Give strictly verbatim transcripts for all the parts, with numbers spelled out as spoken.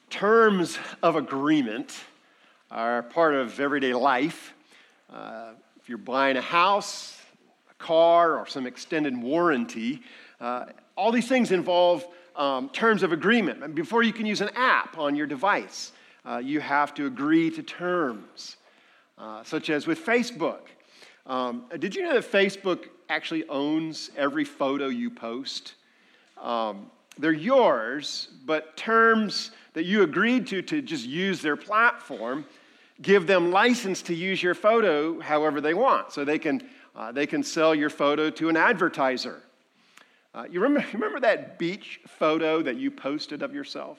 Terms of agreement are part of everyday life. Uh, if you're buying a house, a car, or some extended warranty, uh, all these things involve um, terms of agreement. And before you can use an app on your device, uh, you have to agree to terms, uh, such as with Facebook. Um, did you know that Facebook actually owns every photo you post? Um, they're yours, but terms that you agreed to to just use their platform give them license to use your photo however they want. So they can uh, they can sell your photo to an advertiser. Uh, you remember, remember that beach photo that you posted of yourself?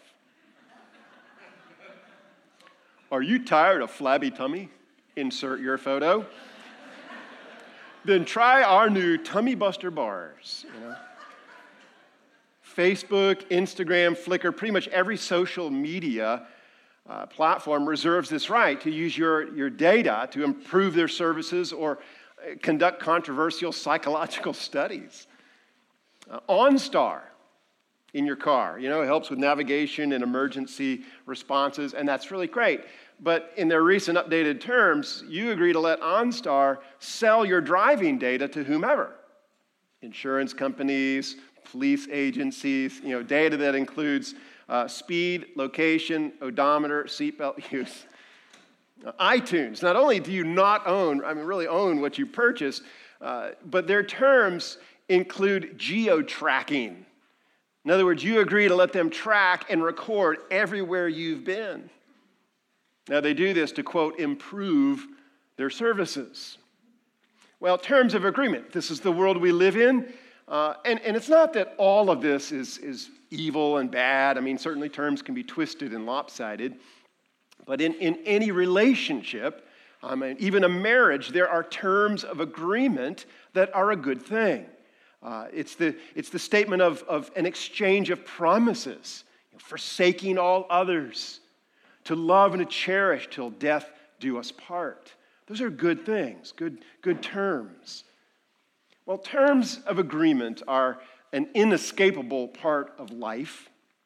Are you tired of flabby tummy? Insert your photo. Then try our new Tummy Buster bars, you know. Facebook, Instagram, Flickr, pretty much every social media uh, platform reserves this right to use your, your data to improve their services or conduct controversial psychological studies. Uh, OnStar in your car, you know, it helps with navigation and emergency responses, and that's really great. But in their recent updated terms, you agree to let OnStar sell your driving data to whomever. Insurance companies, police agencies, you know, data that includes uh, speed, location, odometer, seatbelt use. Uh, iTunes, not only do you not own, I mean, really own what you purchased, uh, but their terms include geo-tracking. In other words, you agree to let them track and record everywhere you've been. Now, they do this to, quote, improve their services. Well, terms of agreement. This is the world we live in. Uh, and, and it's not that all of this is, is evil and bad. I mean, certainly terms can be twisted and lopsided. But in, in any relationship, I mean, even a marriage, there are terms of agreement that are a good thing. Uh, it's, the, it's the statement of, of an exchange of promises, you know, forsaking all others, to love and to cherish till death do us part. Those are good things, good, good terms. Well, terms of agreement are an inescapable part of life,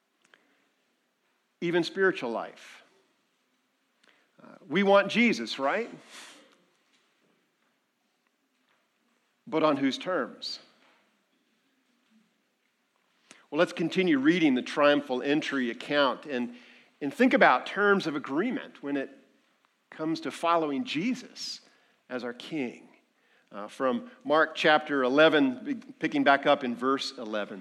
even spiritual life. Uh, we want Jesus, right? But on whose terms? Well, let's continue reading the triumphal entry account and, and think about terms of agreement when it comes to following Jesus as our King. Uh, from Mark chapter eleven, picking back up in verse eleven.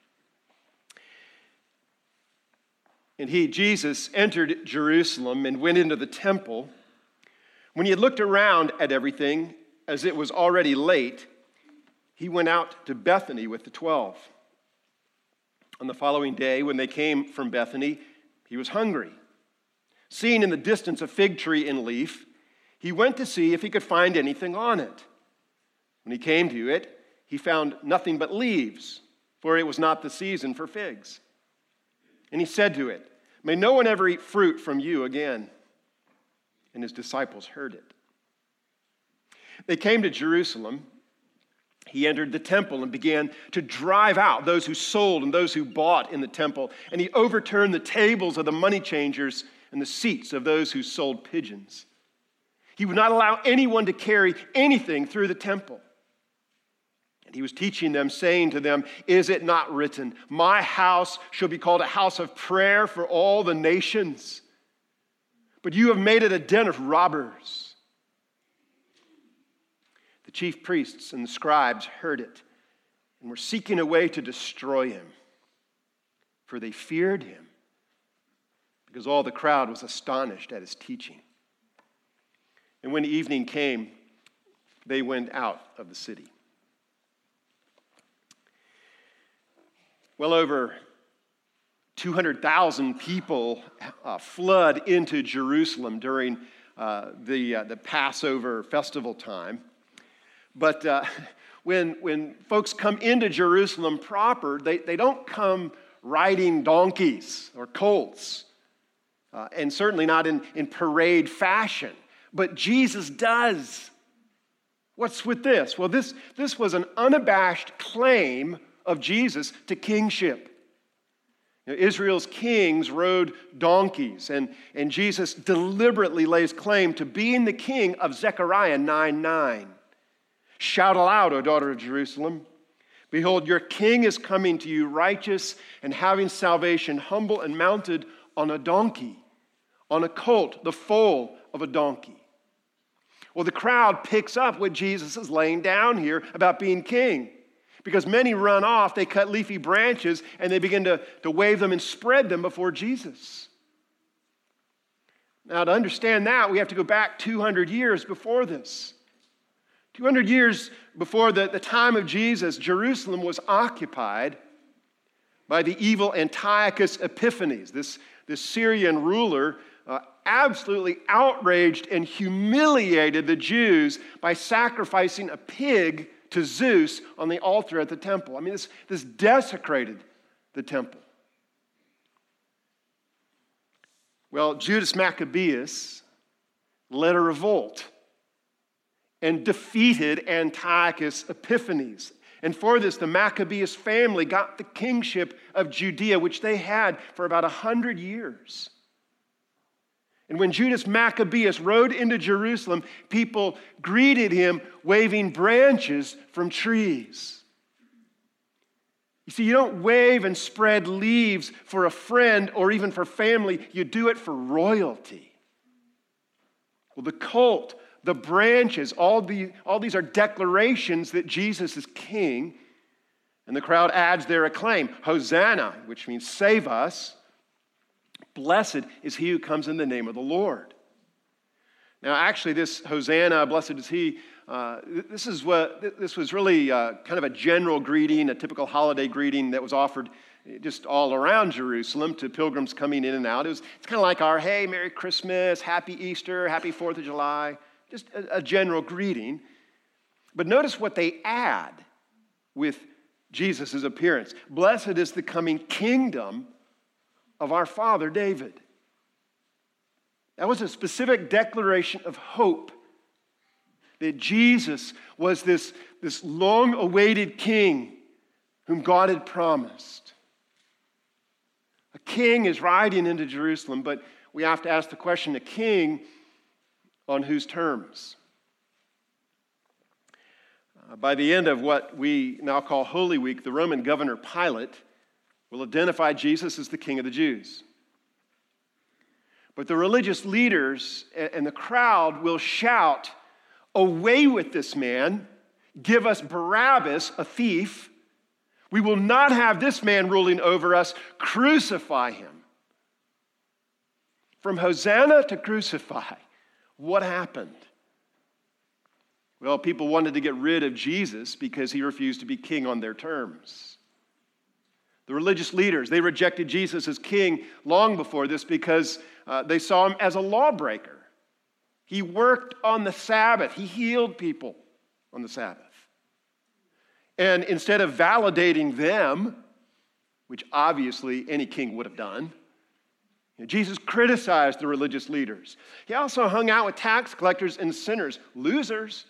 And he, Jesus, entered Jerusalem and went into the temple. When he had looked around at everything, as it was already late, he went out to Bethany with the twelve. On the following day, when they came from Bethany, he was hungry. Seeing in the distance a fig tree in leaf, he went to see if he could find anything on it. When he came to it, he found nothing but leaves, for it was not the season for figs. And he said to it, "May no one ever eat fruit from you again." And his disciples heard it. They came to Jerusalem. He entered the temple and began to drive out those who sold and those who bought in the temple. And he overturned the tables of the money changers and the seats of those who sold pigeons. He would not allow anyone to carry anything through the temple. And he was teaching them, saying to them, "Is it not written, my house shall be called a house of prayer for all the nations? But you have made it a den of robbers." The chief priests and the scribes heard it and were seeking a way to destroy him, for they feared him, because all the crowd was astonished at his teaching. And when evening came, they went out of the city. Well over two hundred thousand people uh, flood into Jerusalem during uh, the, uh, the Passover festival time. But uh, when, when folks come into Jerusalem proper, they, they don't come riding donkeys or colts, uh, and certainly not in, in parade fashion. But Jesus does. What's with this? Well, this, this was an unabashed claim of Jesus to kingship. You know, Israel's kings rode donkeys, and, and Jesus deliberately lays claim to being the king of Zechariah nine nine. Shout aloud, O daughter of Jerusalem. Behold, your king is coming to you, righteous and having salvation, humble and mounted on a donkey, on a colt, the foal of a donkey. Well, the crowd picks up what Jesus is laying down here about being king. Because many run off, they cut leafy branches, and they begin to, to wave them and spread them before Jesus. Now, to understand that, we have to go back two hundred years before this. two hundred years before the, the time of Jesus, Jerusalem was occupied by the evil Antiochus Epiphanes. This, this Syrian ruler uh, absolutely outraged and humiliated the Jews by sacrificing a pig to Zeus on the altar at the temple. I mean, this, this desecrated the temple. Well, Judas Maccabeus led a revolt and defeated Antiochus Epiphanes. And for this, the Maccabeus family got the kingship of Judea, which they had for about a hundred years. And when Judas Maccabeus rode into Jerusalem, people greeted him waving branches from trees. You see, you don't wave and spread leaves for a friend or even for family. You do it for royalty. Well, the colt, the branches, all, the, all these are declarations that Jesus is king. And the crowd adds their acclaim. Hosanna, which means save us. Blessed is he who comes in the name of the Lord. Now, actually, this Hosanna, blessed is he, uh, this is what this was really uh, kind of a general greeting, a typical holiday greeting that was offered just all around Jerusalem to pilgrims coming in and out. It was, it's kind of like our, hey, Merry Christmas, Happy Easter, Happy Fourth of July, just a, a general greeting. But notice what they add with Jesus' appearance. Blessed is the coming kingdom of our father David. That was a specific declaration of hope that Jesus was this, this long-awaited king whom God had promised. A king is riding into Jerusalem, but we have to ask the question, a king on whose terms? Uh, by the end of what we now call Holy Week, the Roman governor Pilate will identify Jesus as the King of the Jews. But the religious leaders and the crowd will shout, away with this man, give us Barabbas, a thief. We will not have this man ruling over us, crucify him. From Hosanna to crucify, what happened? Well, people wanted to get rid of Jesus because he refused to be king on their terms. The religious leaders, they rejected Jesus as king long before this because uh, they saw him as a lawbreaker. He worked on the Sabbath. He healed people on the Sabbath. And instead of validating them, which obviously any king would have done, you know, Jesus criticized the religious leaders. He also hung out with tax collectors and sinners, losers.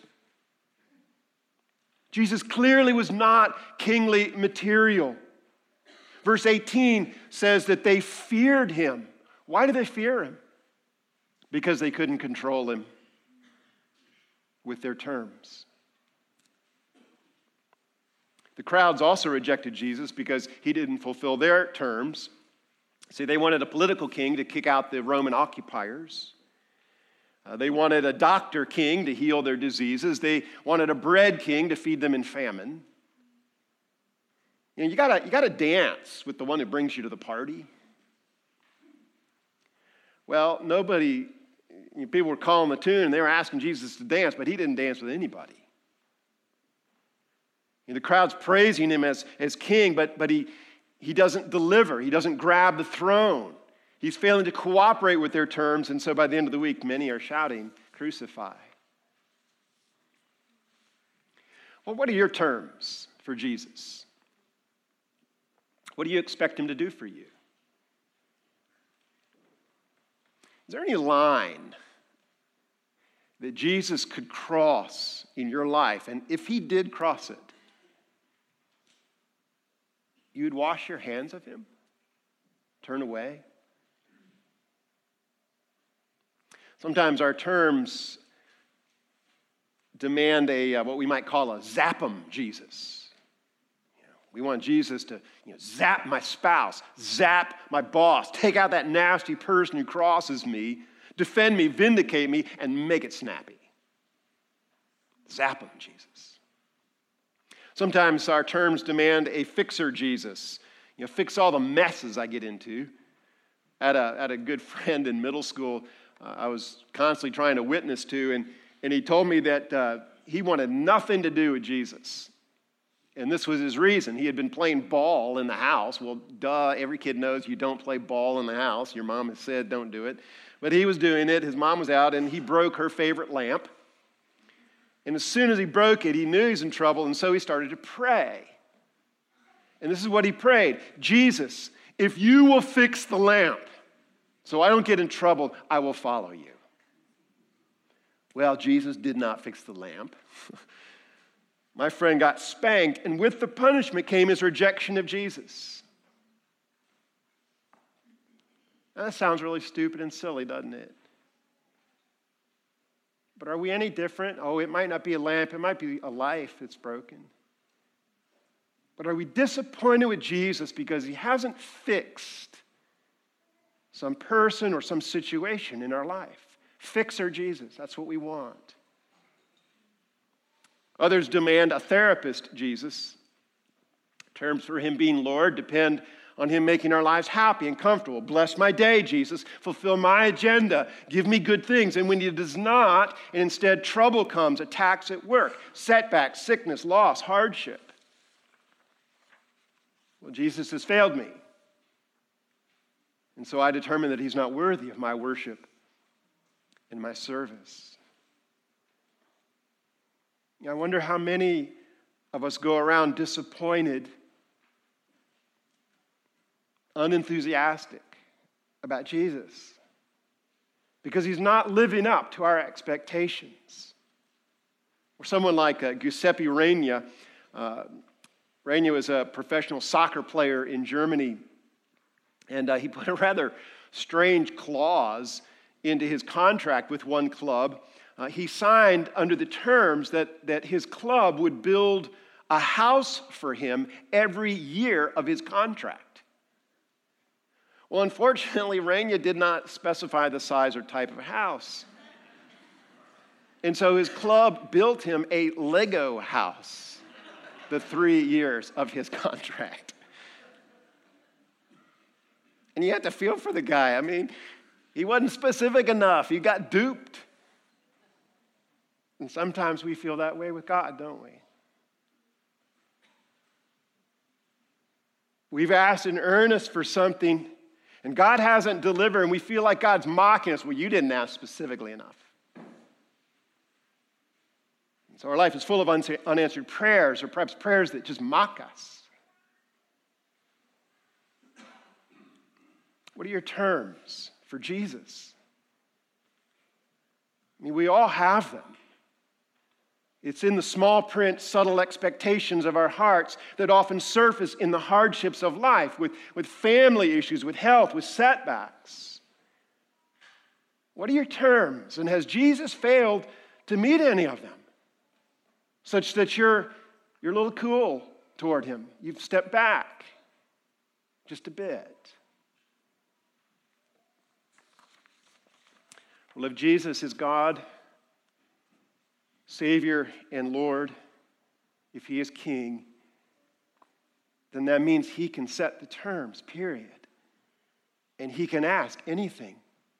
Jesus clearly was not kingly material. Verse eighteen says that they feared him. Why did they fear him? Because they couldn't control him with their terms. The crowds also rejected Jesus because he didn't fulfill their terms. See, they wanted a political king to kick out the Roman occupiers. Uh, they wanted a doctor king to heal their diseases. They wanted a bread king to feed them in famine. You know, you gotta, you gotta dance with the one who brings you to the party. Well, nobody, you know, people were calling the tune and they were asking Jesus to dance, but he didn't dance with anybody. You know, the crowd's praising him as, as king, but, but he, he doesn't deliver. He doesn't grab the throne. He's failing to cooperate with their terms, and so by the end of the week, many are shouting, crucify. Well, what are your terms for Jesus? What do you expect him to do for you? Is there any line that Jesus could cross in your life? And if he did cross it, you'd wash your hands of him? turn away? Sometimes our terms demand a uh, what we might call a zap 'em Jesus. You know, we want Jesus to you know, zap my spouse, zap my boss, take out that nasty person who crosses me, defend me, vindicate me, and make it snappy. Zap 'em Jesus. Sometimes our terms demand a fixer Jesus. You know, fix all the messes I get into. I had a, had a good friend in middle school uh, I was constantly trying to witness to, and, and he told me that uh, he wanted nothing to do with Jesus. And this was his reason. He had been playing ball in the house. Well, duh, every kid knows you don't play ball in the house. Your mom has said don't do it. But he was doing it. His mom was out, and he broke her favorite lamp. And as soon as he broke it, he knew he was in trouble, and so he started to pray. And this is what he prayed. Jesus, if you will fix the lamp so I don't get in trouble, I will follow you. Well, Jesus did not fix the lamp. My friend got spanked, and with the punishment came his rejection of Jesus. Now, that sounds really stupid and silly, doesn't it? But are we any different? Oh, it might not be a lamp. It might be a life that's broken. But are we disappointed with Jesus because he hasn't fixed some person or some situation in our life? Fix our Jesus. That's what we want. Others demand a therapist Jesus. Terms for him being Lord depend on him making our lives happy and comfortable. Bless my day, Jesus. Fulfill my agenda. Give me good things. And when he does not, and instead trouble comes, attacks at work, setbacks, sickness, loss, hardship. Well, Jesus has failed me. And so I determine that he's not worthy of my worship and my service. I wonder how many of us go around disappointed, unenthusiastic about Jesus because he's not living up to our expectations. Or someone like uh, Giuseppe Regna. Uh, Regna was a professional soccer player in Germany, and uh, he put a rather strange clause into his contract with one club. Uh, he signed under the terms that, that his club would build a house for him every year of his contract. Well, unfortunately, Regna did not specify the size or type of house. And so his club built him a Lego house the three years of his contract. And you have to feel for the guy. I mean, he wasn't specific enough. He got duped. And sometimes we feel that way with God, don't we? We've asked in earnest for something, and God hasn't delivered, and we feel like God's mocking us. Well, you didn't ask specifically enough. And so our life is full of unanswered prayers, or perhaps prayers that just mock us. What are your terms for Jesus? I mean, we all have them. It's in the small print, subtle expectations of our hearts that often surface in the hardships of life, with, with family issues, with health, with setbacks. What are your terms? And has Jesus failed to meet any of them? Such that you're, you're a little cool toward him. You've stepped back just a bit. Well, if Jesus is God, Savior and Lord, if he is King, then that means he can set the terms, period. And he can ask anything.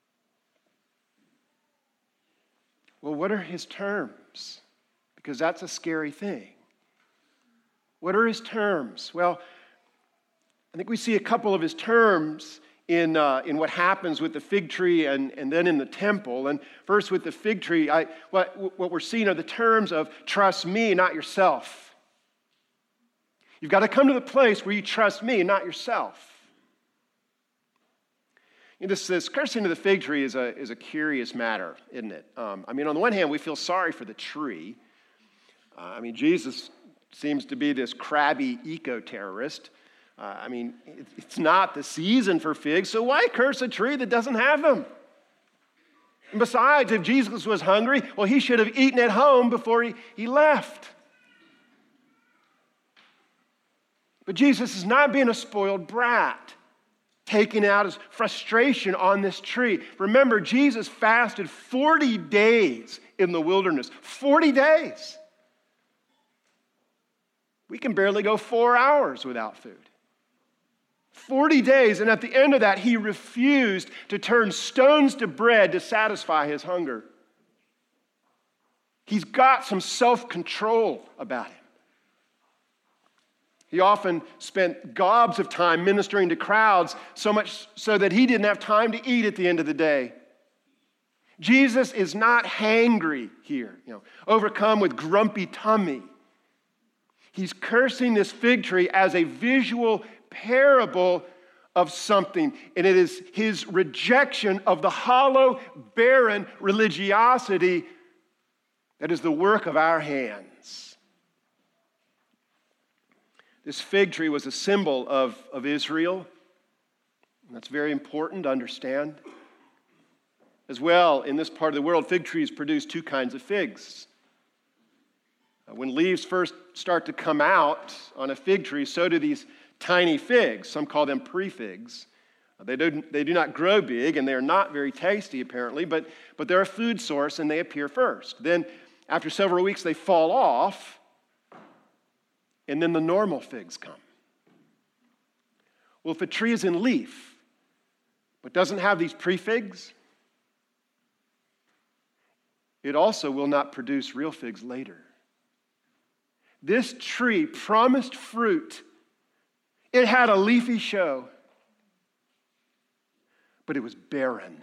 Well, what are his terms? Because that's a scary thing. What are his terms? Well, I think we see a couple of his terms in uh, in what happens with the fig tree and, and then in the temple. And first with the fig tree, I, what, what we're seeing are the terms of trust me, not yourself. You've got to come to the place where you trust me, not yourself. You know, this, this cursing of the fig tree is a, is a curious matter, isn't it? Um, I mean, on the one hand, we feel sorry for the tree. Uh, I mean, Jesus seems to be this crabby eco-terrorist. Uh, I mean, it, it's not the season for figs, so why curse a tree that doesn't have them? And besides, if Jesus was hungry, well, he should have eaten at home before he, he left. But Jesus is not being a spoiled brat, taking out his frustration on this tree. Remember, Jesus fasted forty days in the wilderness. forty days. We can barely go four hours without food. forty days, and at the end of that, he refused to turn stones to bread to satisfy his hunger. He's got some self-control about him. He often spent gobs of time ministering to crowds, so much so that he didn't have time to eat at the end of the day. Jesus is not hangry here, you know, overcome with grumpy tummy. He's cursing this fig tree as a visual parable of something, and it is his rejection of the hollow, barren religiosity that is the work of our hands. This fig tree was a symbol of, of Israel, and that's very important to understand. As well, in this part of the world, fig trees produce two kinds of figs. When leaves first start to come out on a fig tree, so do these tiny figs. Some call them pre-figs. They do, they do not grow big, and they are not very tasty, apparently, but, but they're a food source, and they appear first. Then, after several weeks, they fall off, and then the normal figs come. Well, if a tree is in leaf, but doesn't have these pre-figs, it also will not produce real figs later. This tree promised fruit. It had a leafy show, but it was barren.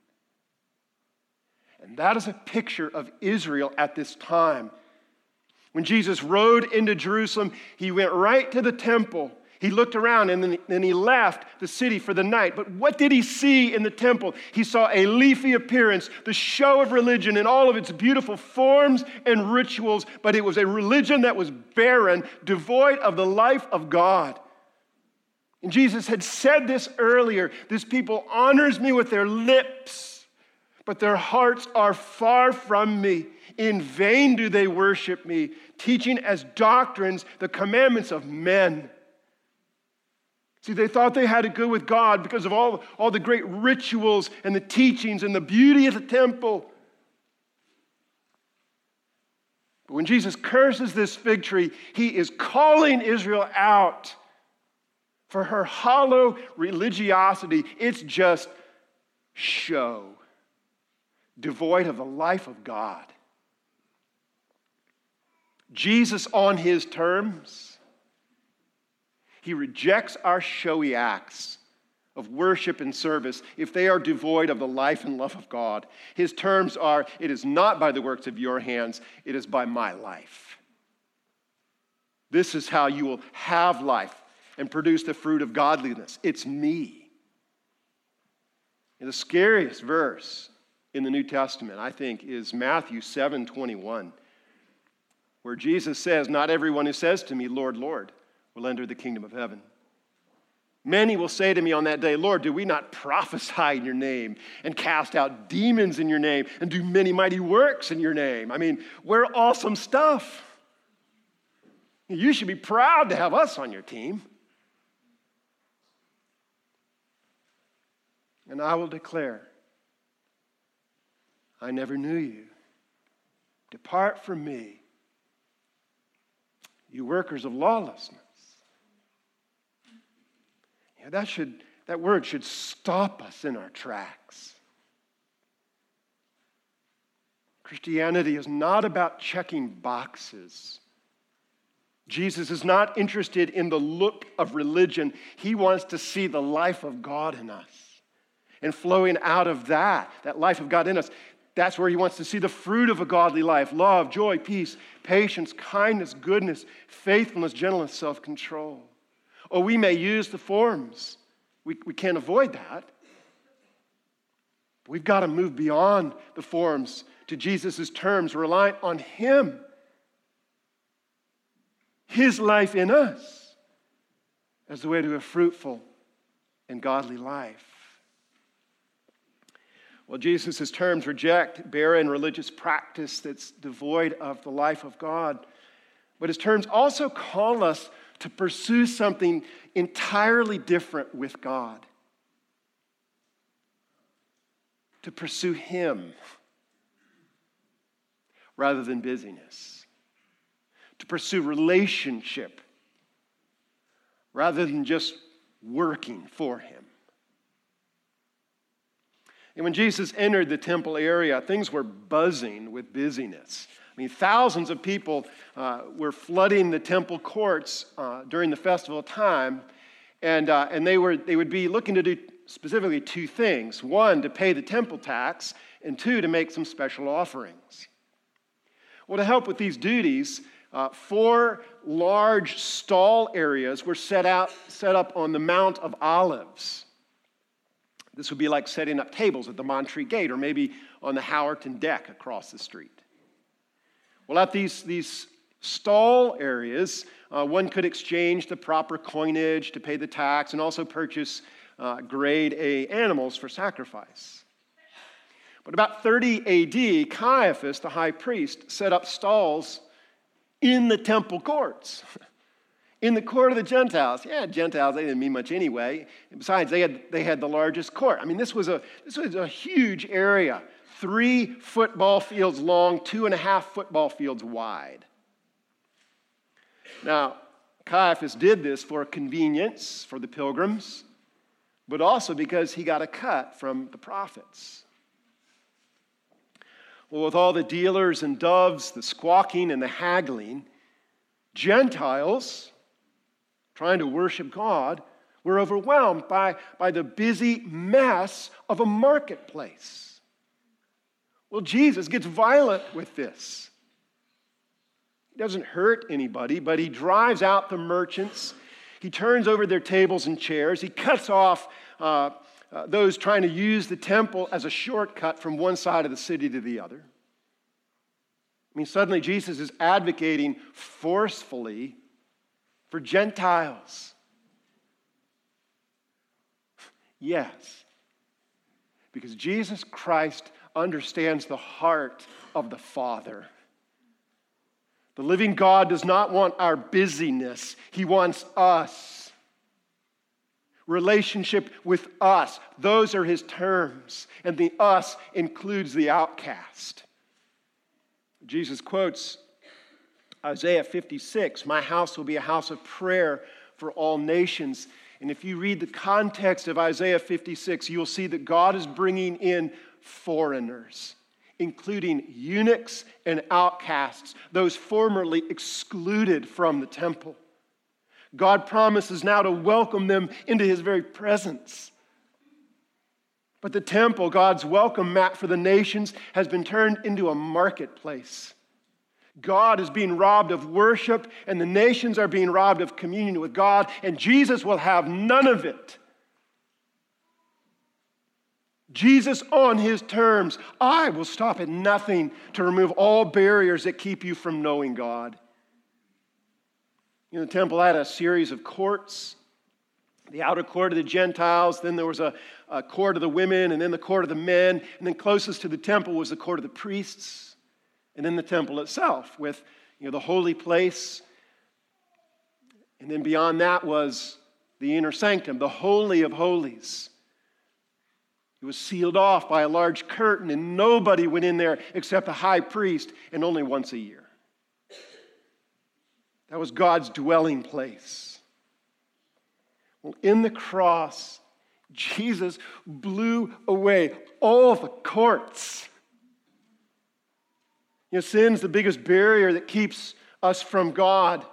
And that is a picture of Israel at this time. When Jesus rode into Jerusalem, he went right to the temple. He looked around and then, then he left the city for the night. But what did he see in the temple? He saw a leafy appearance, the show of religion in all of its beautiful forms and rituals, but it was a religion that was barren, devoid of the life of God. And Jesus had said this earlier, this people honors me with their lips, but their hearts are far from me. In vain do they worship me, teaching as doctrines the commandments of men. See, they thought they had it good with God because of all, all the great rituals and the teachings and the beauty of the temple. But when Jesus curses this fig tree, he is calling Israel out for her hollow religiosity. It's just show, devoid of the life of God. Jesus, on his terms, he rejects our showy acts of worship and service if they are devoid of the life and love of God. His terms are, it is not by the works of your hands, it is by my life. This is how you will have life and produce the fruit of godliness. It's me. And the scariest verse in the New Testament, I think, is Matthew seven twenty-one. Where Jesus says, not everyone who says to me, Lord, Lord, will enter the kingdom of heaven. Many will say to me on that day, Lord, do we not prophesy in your name and cast out demons in your name and do many mighty works in your name? I mean, we're awesome stuff. You should be proud to have us on your team. And I will declare, I never knew you. Depart from me, you workers of lawlessness. Yeah, that should that word should stop us in our tracks. Christianity is not about checking boxes. Jesus is not interested in the look of religion. He wants to see the life of God in us. And flowing out of that, that life of God in us, that's where he wants to see the fruit of a godly life: love, joy, peace, patience, kindness, goodness, faithfulness, gentleness, self-control. Or we may use the forms. We, we can't avoid that. We've got to move beyond the forms to Jesus' terms, reliant on him, his life in us, as the way to a fruitful and godly life. Well, Jesus' terms reject barren religious practice that's devoid of the life of God. But his terms also call us to pursue something entirely different with God. To pursue him rather than busyness. To pursue relationship rather than just working for him. And when Jesus entered the temple area, things were buzzing with busyness. I mean, thousands of people uh, were flooding the temple courts uh, during the festival time, and uh, and they were they would be looking to do specifically two things: one, to pay the temple tax, and two, to make some special offerings. Well, to help with these duties, uh, four large stall areas were set out set up on the Mount of Olives. This would be like setting up tables at the Montreat Gate, or maybe on the Howerton deck across the street. Well, at these, these stall areas, uh, one could exchange the proper coinage to pay the tax and also purchase uh, grade A animals for sacrifice. But about thirty A D, Caiaphas, the high priest, set up stalls in the temple courts, in the court of the Gentiles. Yeah, Gentiles, they didn't mean much anyway. And besides, they had, they had the largest court. I mean, this was a, this was a huge area. Three football fields long, two and a half football fields wide. Now, Caiaphas did this for convenience for the pilgrims, but also because he got a cut from the prophets. Well, with all the dealers and doves, the squawking and the haggling, Gentiles trying to worship God were overwhelmed by, by the busy mess of a marketplace. Well, Jesus gets violent with this. He doesn't hurt anybody, but he drives out the merchants. He turns over their tables and chairs. He cuts off uh, uh, those trying to use the temple as a shortcut from one side of the city to the other. I mean, suddenly Jesus is advocating forcefully for Gentiles. Yes, because Jesus Christ understands the heart of the Father. The living God does not want our busyness. He wants us. Relationship with us. Those are his terms. And the us includes the outcast. Jesus quotes Isaiah fifty-six, "My house will be a house of prayer for all nations." And if you read the context of Isaiah fifty-six, you'll see that God is bringing in foreigners, including eunuchs and outcasts, those formerly excluded from the temple. God promises now to welcome them into his very presence. But the temple, God's welcome mat for the nations, has been turned into a marketplace. God is being robbed of worship, and the nations are being robbed of communion with God, and Jesus will have none of it. Jesus on his terms. I will stop at nothing to remove all barriers that keep you from knowing God. You know, the temple had a series of courts. The outer court of the Gentiles, then there was a, a court of the women, and then the court of the men, and then closest to the temple was the court of the priests, and then the temple itself with, you know, the holy place. And then beyond that was the inner sanctum, the holy of holies. It was sealed off by a large curtain, and nobody went in there except the high priest, and only once a year. That was God's dwelling place. Well, in the cross, Jesus blew away all the courts. You know, sin's the biggest barrier that keeps us from God.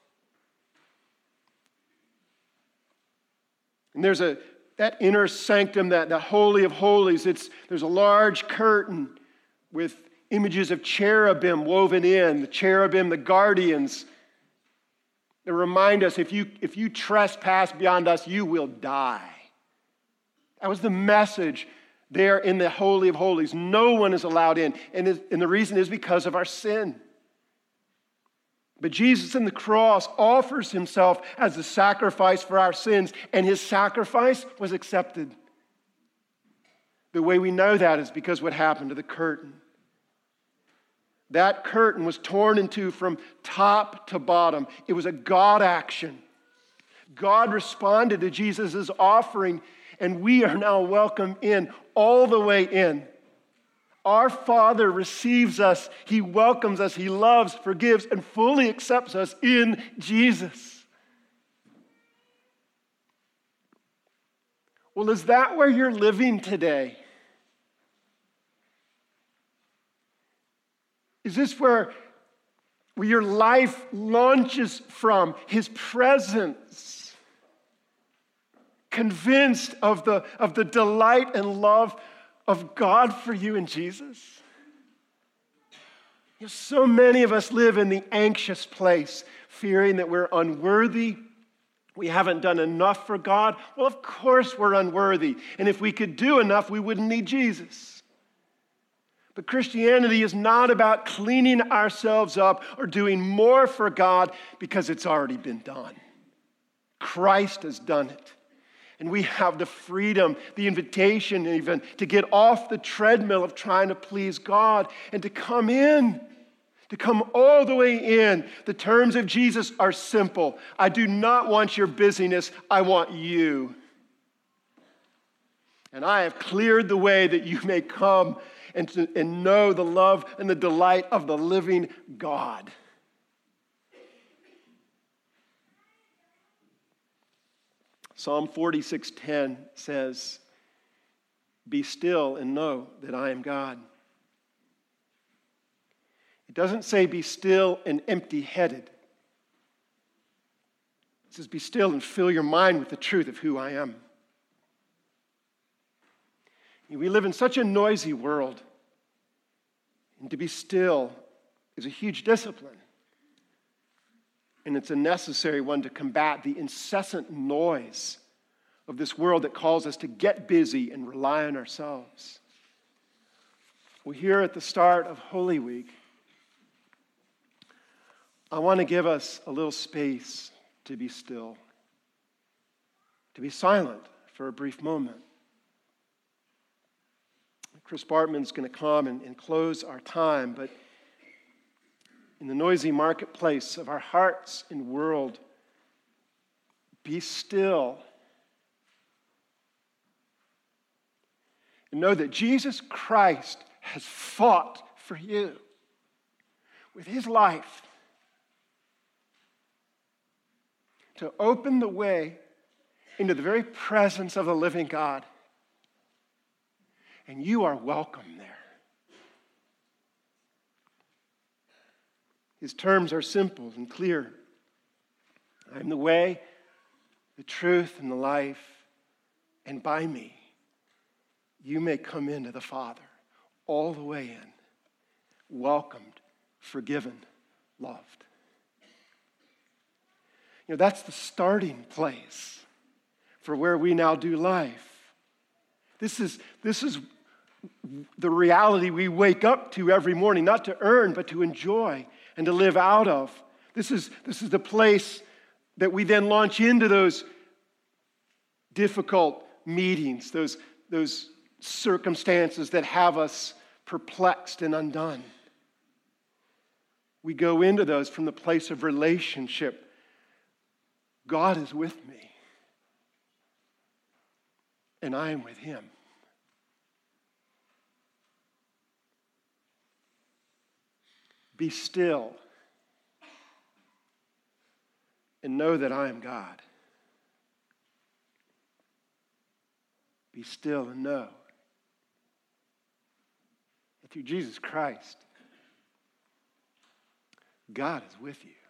And there's a that inner sanctum, that the Holy of Holies, it's there's a large curtain with images of cherubim woven in, the cherubim, the guardians. They remind us, if you, if you trespass beyond us, you will die. That was the message there in the Holy of Holies. No one is allowed in. And, and the reason is because of our sin. But Jesus on the cross offers himself as a sacrifice for our sins, and his sacrifice was accepted. The way we know that is because what happened to the curtain. That curtain was torn in two from top to bottom. It was a God action. God responded to Jesus' offering, and we are now welcome in, all the way in. Our Father receives us, he welcomes us, he loves, forgives, and fully accepts us in Jesus. Well, is that where you're living today? Is this where, where your life launches from? His presence, convinced of the, of the delight and love of God for you in Jesus? You know, so many of us live in the anxious place, fearing that we're unworthy, we haven't done enough for God. Well, of course we're unworthy. And if we could do enough, we wouldn't need Jesus. But Christianity is not about cleaning ourselves up or doing more for God, because it's already been done. Christ has done it. And we have the freedom, the invitation even, to get off the treadmill of trying to please God and to come in, to come all the way in. The terms of Jesus are simple. I do not want your busyness, I want you. And I have cleared the way that you may come and, to, and know the love and the delight of the living God. Psalm forty-six ten says, "Be still and know that I am God." It doesn't say be still and empty-headed. It says be still and fill your mind with the truth of who I am. We live in such a noisy world, and to be still is a huge discipline. And it's a necessary one to combat the incessant noise of this world that calls us to get busy and rely on ourselves. Well, here at the start of Holy Week, I want to give us a little space to be still, to be silent for a brief moment. Chris Bartman's going to come and, and close our time, but in the noisy marketplace of our hearts and world, be still and know that Jesus Christ has fought for you with his life to open the way into the very presence of the living God. And you are welcome there. His terms are simple and clear. I am the way, the truth, and the life, and by me, you may come into the Father all the way in, welcomed, forgiven, loved. You know, that's the starting place for where we now do life. This is, this is the reality we wake up to every morning, not to earn, but to enjoy and to live out of. This is, this is the place that we then launch into those difficult meetings, those, those circumstances that have us perplexed and undone. We go into those from the place of relationship. God is with me, and I am with him. Be still and know that I am God. Be still and know that through Jesus Christ, God is with you.